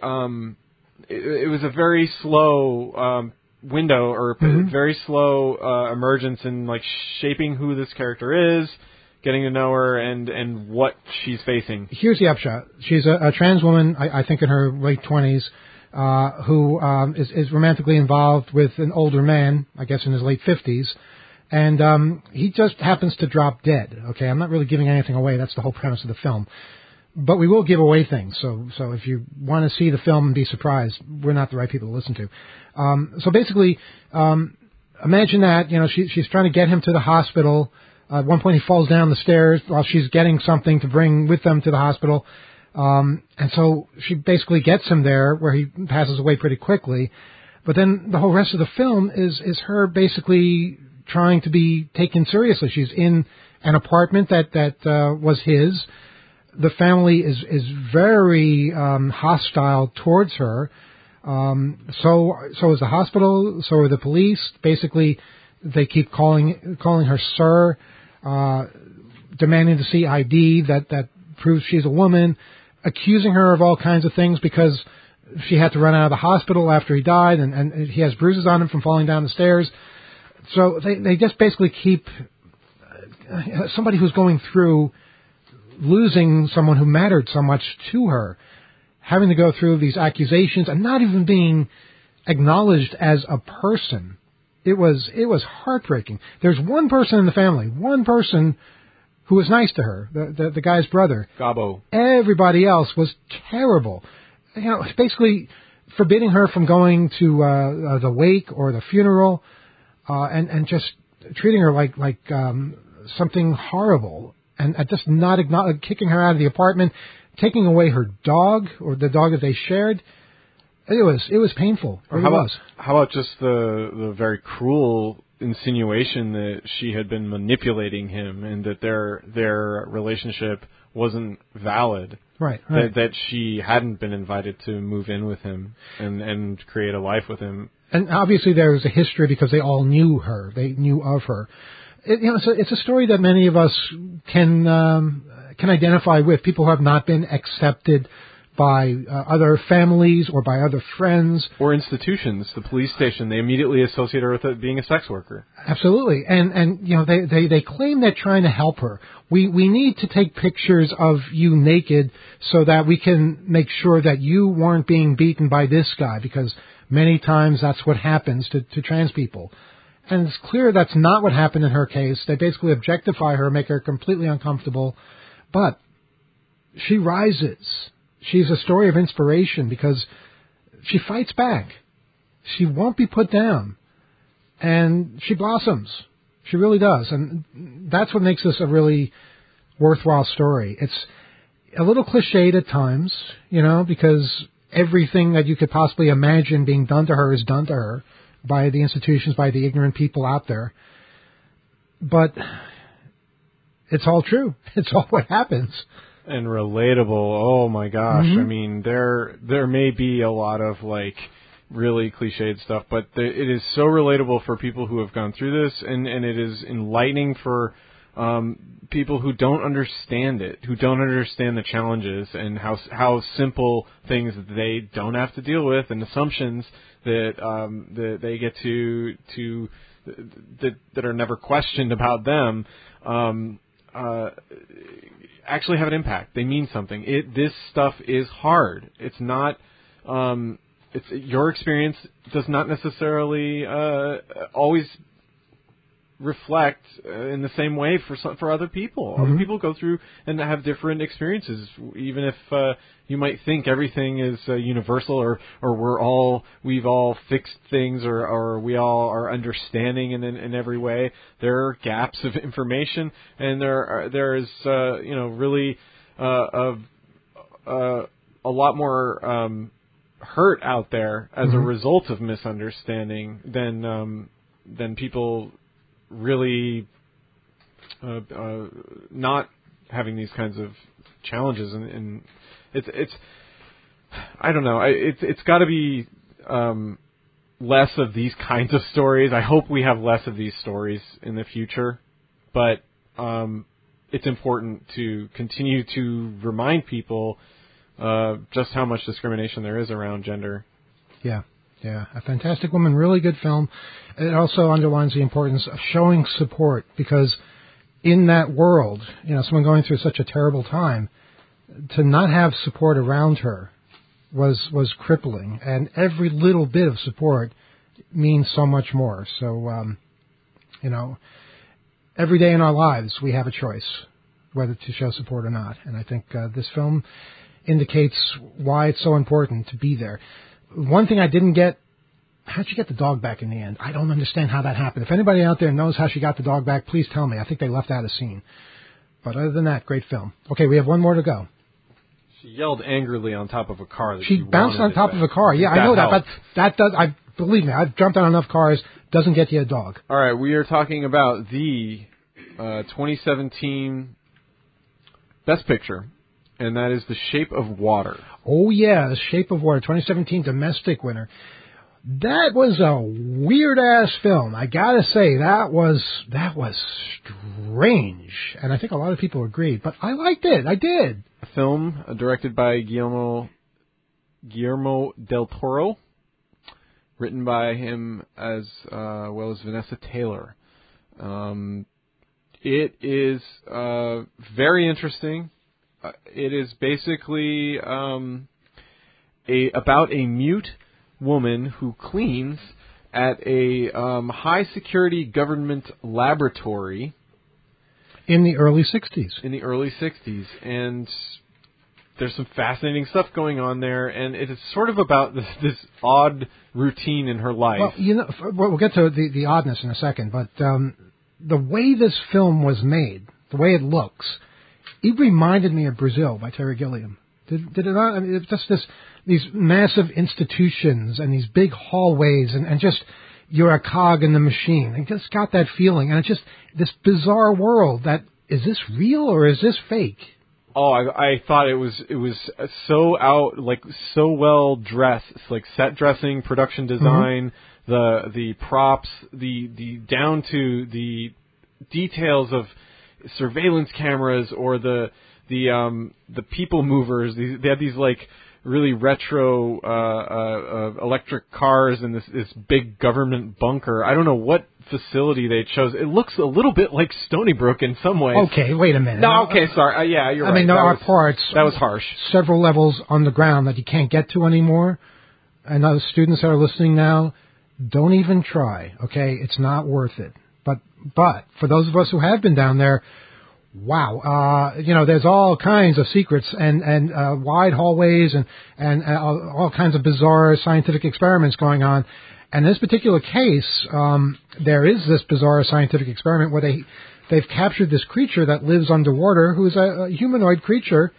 It was a very slow window or very slow emergence in like shaping who this character is. Getting to know her and what she's facing. Here's the upshot. She's a trans woman, I think in her late 20s, who is romantically involved with an older man, I guess in his late 50s, and he just happens to drop dead. Okay, I'm not really giving anything away. That's the whole premise of the film. But we will give away things, so if you want to see the film and be surprised, we're not the right people to listen to. So basically, imagine that, she's trying to get him to the hospital. At one point, he falls down the stairs while she's getting something to bring with them to the hospital. And so she basically gets him there where he passes away pretty quickly. But then the whole rest of the film is her basically trying to be taken seriously. She's in an apartment that was his. The family is very hostile towards her. So is the hospital. So are the police. Basically, they keep calling her sir. Demanding to see ID that proves she's a woman, accusing her of all kinds of things because she had to run out of the hospital after he died, and he has bruises on him from falling down the stairs. So they just basically keep somebody who's going through losing someone who mattered so much to her, having to go through these accusations and not even being acknowledged as a person. It was heartbreaking. There's one person in the family, one person who was nice to her, the guy's brother. Gabo. Everybody else was terrible. Basically forbidding her from going to the wake or the funeral, and just treating her like something horrible, and just not kicking her out of the apartment, taking away her dog or the dog that they shared. It was painful. How about just the very cruel insinuation that she had been manipulating him and that their relationship wasn't valid. Right. That she hadn't been invited to move in with him and create a life with him. And obviously there was a history because they all knew her. They knew of her. It's a story that many of us can identify with. People who have not been accepted by other families or by other friends. Or institutions, the police station. They immediately associate her with being a sex worker. Absolutely. And they claim they're trying to help her. We need to take pictures of you naked so that we can make sure that you weren't being beaten by this guy, because many times that's what happens to trans people. And it's clear that's not what happened in her case. They basically objectify her, make her completely uncomfortable. But she rises. She's a story of inspiration because she fights back. She won't be put down. And she blossoms. She really does. And that's what makes this a really worthwhile story. It's a little cliched at times, because everything that you could possibly imagine being done to her is done to her by the institutions, by the ignorant people out there. But it's all true. It's all what happens. And relatable. Oh my gosh. Mm-hmm. I mean, there may be a lot of really cliched stuff, but it is so relatable for people who have gone through this, and it is enlightening for people who don't understand it, who don't understand the challenges and how simple things that they don't have to deal with, and assumptions that they get to that are never questioned about them. Actually have an impact. They mean something. This stuff is hard. It's not. It's your experience does not necessarily always reflect in the same way for other people. Mm-hmm. Other people go through and have different experiences. Even if you might think everything is universal, or we've all fixed things, or we all are understanding in every way. There are gaps of information, and there is really a lot more hurt out there as mm-hmm. a result of misunderstanding than people really not having these kinds of challenges, and it's I don't know. It's got to be less of these kinds of stories. I hope we have less of these stories in the future, but it's important to continue to remind people just how much discrimination there is around gender. Yeah, A Fantastic Woman, really good film. It also underlines the importance of showing support, because in that world, someone going through such a terrible time, to not have support around her was crippling, and every little bit of support means so much more. So, every day in our lives we have a choice whether to show support or not, and I think this film indicates why it's so important to be there. One thing I didn't get, how'd she get the dog back in the end? I don't understand how that happened. If anybody out there knows how she got the dog back, please tell me. I think they left out a scene. But other than that, great film. Okay, we have one more to go. She yelled angrily on top of a car. That she bounced on top of a car. Yeah, I know that, but that does. Believe me, I've jumped on enough cars. Doesn't get you a dog. All right, we are talking about the 2017 Best Picture, and that is The Shape of Water. Oh yeah, The Shape of Water, 2017 domestic winner. That was a weird-ass film. I gotta say, that was strange, and I think a lot of people agreed. But I liked it. I did. A film directed by Guillermo del Toro, written by him as well as Vanessa Taylor. It is very interesting. It is basically about a mute woman who cleans at a high-security government laboratory in the early 60s. In the early 60s, and there's some fascinating stuff going on there, and it is sort of about this odd routine in her life. Well, we'll get to the oddness in a second, but the way this film was made, the way it looks, it reminded me of Brazil by Terry Gilliam. Did it not? I mean, it's just these massive institutions and these big hallways, and just you're a cog in the machine. I just got that feeling, and it's just this bizarre world. That is this real or is this fake? Oh, I thought it was so so well dressed, like set dressing, production design, the props, the down to the details of surveillance cameras or the people movers. They have these like really retro electric cars in this big government bunker. I don't know what facility they chose. It looks a little bit like Stony Brook in some ways. Okay, wait a minute. No, okay, sorry. Yeah, you're right. I mean, there are parts. That was harsh. Several levels on the ground that you can't get to anymore. And those students that are listening now, don't even try. Okay, it's not worth it. But for those of us who have been down there, wow, there's all kinds of secrets and wide hallways and all kinds of bizarre scientific experiments going on. And in this particular case, there is this bizarre scientific experiment where they've captured this creature that lives underwater, who is a humanoid creature,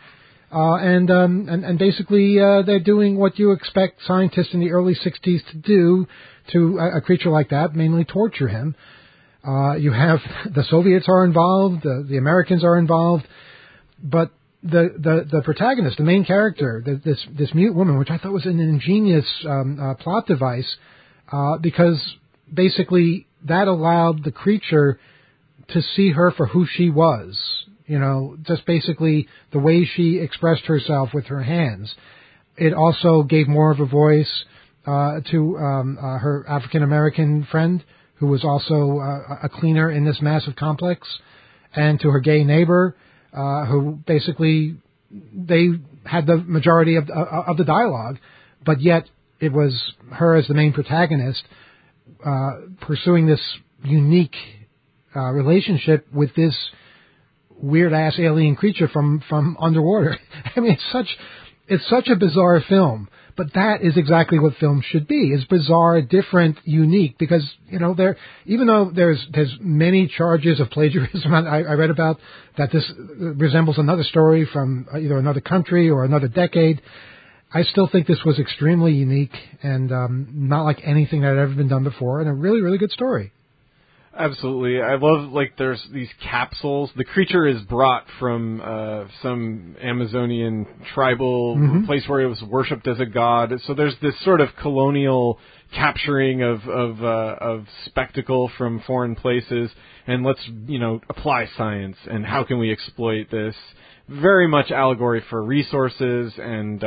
and basically they're doing what you expect scientists in the early 60s to do to a creature like that, mainly torture him. You have the Soviets are involved, the Americans are involved, but the protagonist, the main character, this mute woman, which I thought was an ingenious plot device, because basically that allowed the creature to see her for who she was. Just basically the way she expressed herself with her hands. It also gave more of a voice to her African American friend, who was also a cleaner in this massive complex, and to her gay neighbor, who basically they had the majority of the dialogue, but yet it was her as the main protagonist pursuing this unique relationship with this weird-ass alien creature from underwater. I mean, it's such a bizarre film. But that is exactly what film should be: is bizarre, different, unique. Because even though there's many charges of plagiarism, I read about that this resembles another story from either another country or another decade. I still think this was extremely unique and not like anything that had ever been done before, and a really, really good story. Absolutely. I love, like, there's these capsules. The creature is brought from some Amazonian tribal place where it was worshipped as a god. So there's this sort of colonial capturing of spectacle from foreign places, and let's, apply science, and how can we exploit this? Very much allegory for resources and,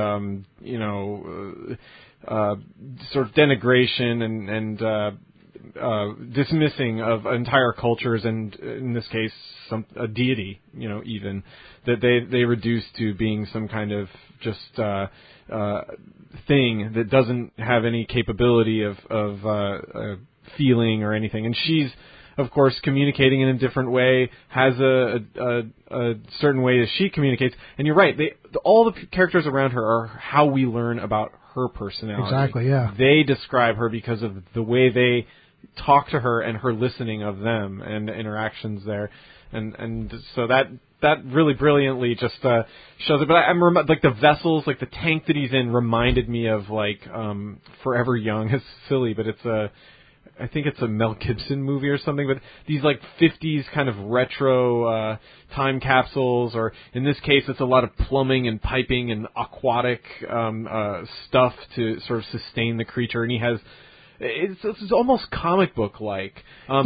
sort of denigration and dismissing of entire cultures, and in this case, a deity, even that they reduce to being some kind of just thing that doesn't have any capability of feeling or anything. And she's, of course, communicating in a different way, has a certain way that she communicates. And you're right; all the characters around her are how we learn about her personality. Exactly. Yeah. They describe her because of the way they talk to her and her listening of them and the interactions there, and so that really brilliantly just shows it. But I'm like the vessels, like the tank that he's in, reminded me of like Forever Young. It's silly, but I think it's a Mel Gibson movie or something. But these like 50s kind of retro time capsules, or in this case, it's a lot of plumbing and piping and aquatic stuff to sort of sustain the creature, and he has. It's almost comic book like.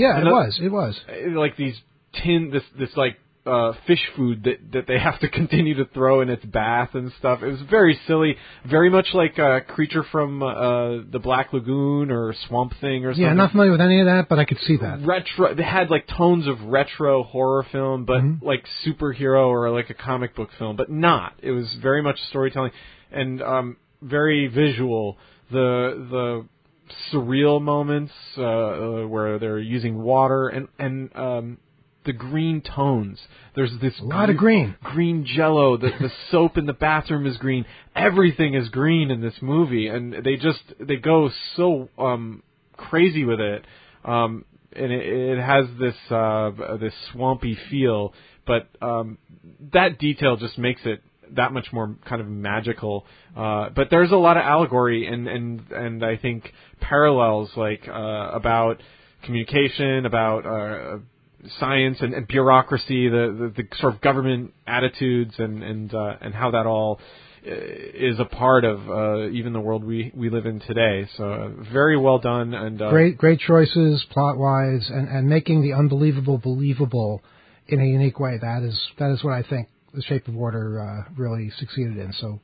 It was. Like these this like fish food that they have to continue to throw in its bath and stuff. It was very silly, very much like a creature from the Black Lagoon or Swamp Thing or something. Yeah, I'm not familiar with any of that, but I could see that. Retro. They had like tones of retro horror film, but like superhero or like a comic book film, but not. It was very much storytelling and very visual. The surreal moments where they're using water and the green tones. There's this a lot of green Jell-O. The soap in the bathroom is green. Everything is green in this movie, and they go so crazy with it. And it has this swampy feel, but that detail just makes it that much more kind of magical. But there's a lot of allegory and I think parallels like about communication, about science and bureaucracy, the sort of government attitudes and how that all is a part of even the world we live in today. So very well done and great choices plot wise and making the unbelievable believable in a unique way. That is what I think The Shape of Water really succeeded in. So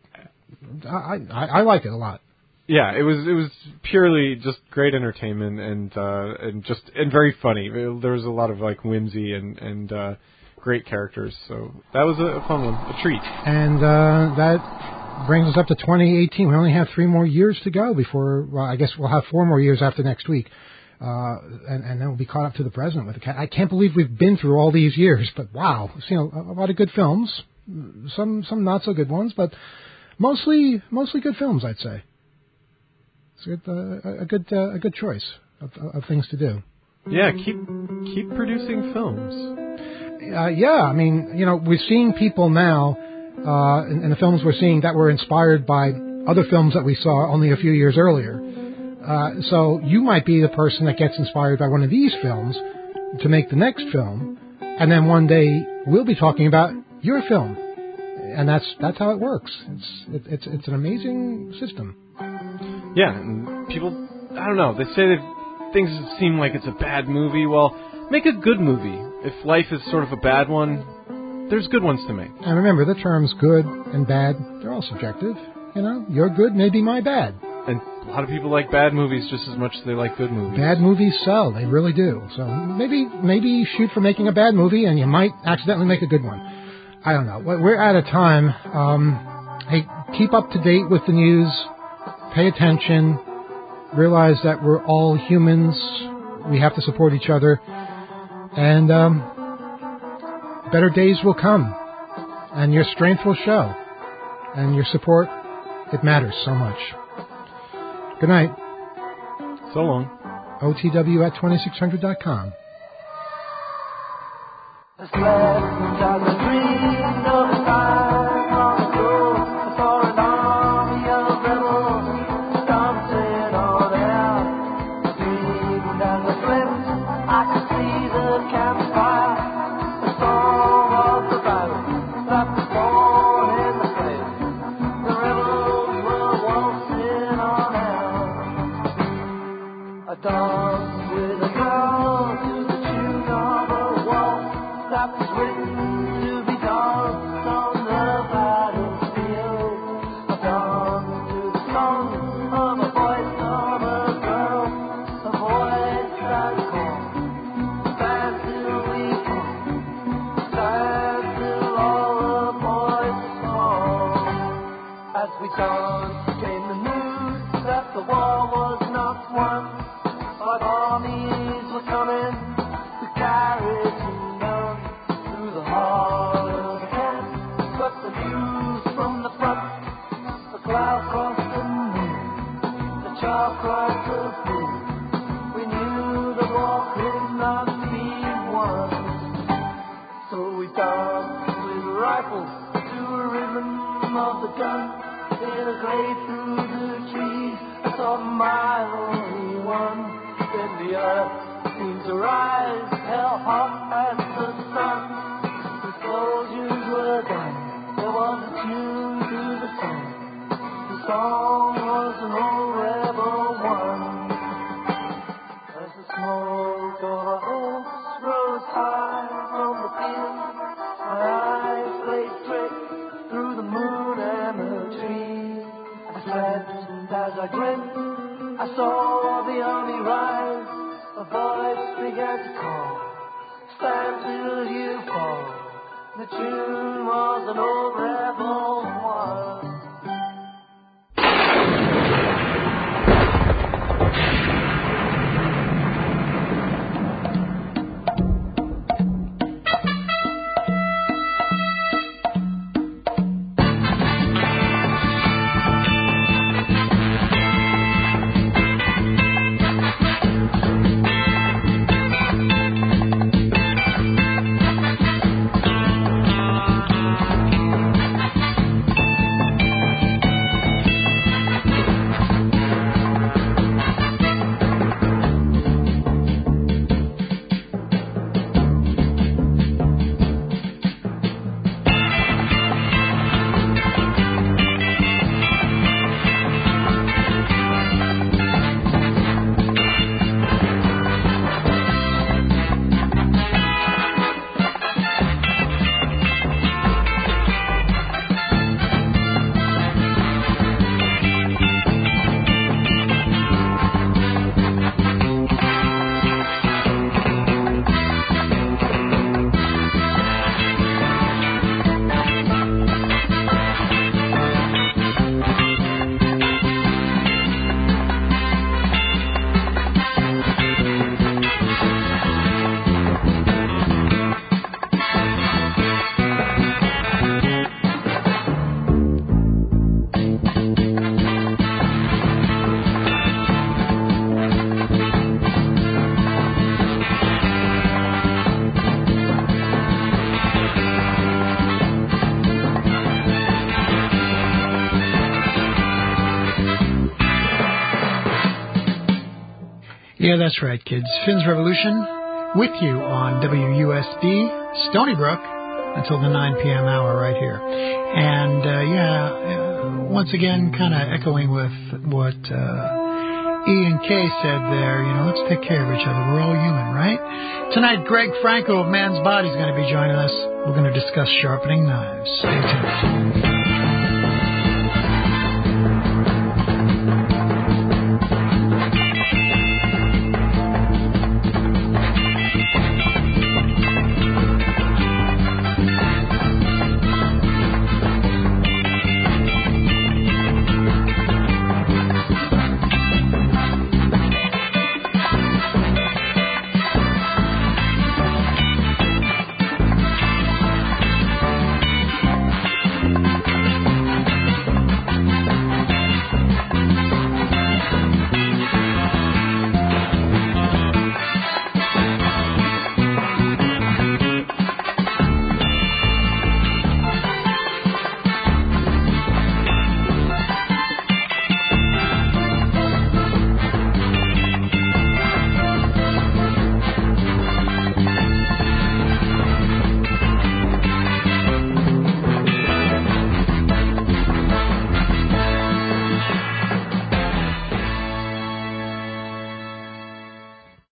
I like it a lot. Yeah, it was purely just great entertainment and very funny. There was a lot of like whimsy and great characters. So that was a fun one, a treat. And that brings us up to 2018. We only have 3 more years to go before. Well, I guess we'll have 4 more years after next week. And then we'll be caught up to the present with the cat. I can't believe we've been through all these years, but wow, we've seen a lot of good films, some not so good ones, but mostly good films, I'd say. It's a good choice of things to do. Yeah, keep producing films. Yeah, I mean, we're seeing people now in the films we're seeing that were inspired by other films that we saw only a few years earlier. So you might be the person that gets inspired by one of these films to make the next film, and then one day we'll be talking about your film, and that's how it works. It's an amazing system. Yeah, and people, I don't know, they say that things seem like it's a bad movie. Well, make a good movie. If life is sort of a bad one, there's good ones to make. And remember, the terms good and bad, they're all subjective. Your good may be my bad. And a lot of people like bad movies just as much as they like good movies. Bad movies sell. They really do. So maybe shoot for making a bad movie, and you might accidentally make a good one. I don't know. We're out of time. Hey, keep up to date with the news. Pay attention. Realize that we're all humans. We have to support each other. And better days will come. And your strength will show. And your support, it matters so much. Good night. So long. OTW at 2600.com. I can see rifles to a rhythm of the gun. In a glade through the trees, I saw my only one. Then the earth seemed to rise, hell hot as the sun. The soldiers were done, there was a tune to the song. The song was an old rebel one. As the smoke of our hopes rose high from the field, my eyes played straight through the moon and the trees. I slept and as I grinned, I saw the army rise. A voice began to call, stand till you fall. The tune was an old rebel one. Yeah, that's right, kids. Finn's Revolution with you on WUSB Stony Brook until the 9 p.m. hour right here. And, once again, kind of echoing with what Ian K said there, let's take care of each other. We're all human, right? Tonight, Greg Franco of Man's Body is going to be joining us. We're going to discuss sharpening knives. Stay tuned.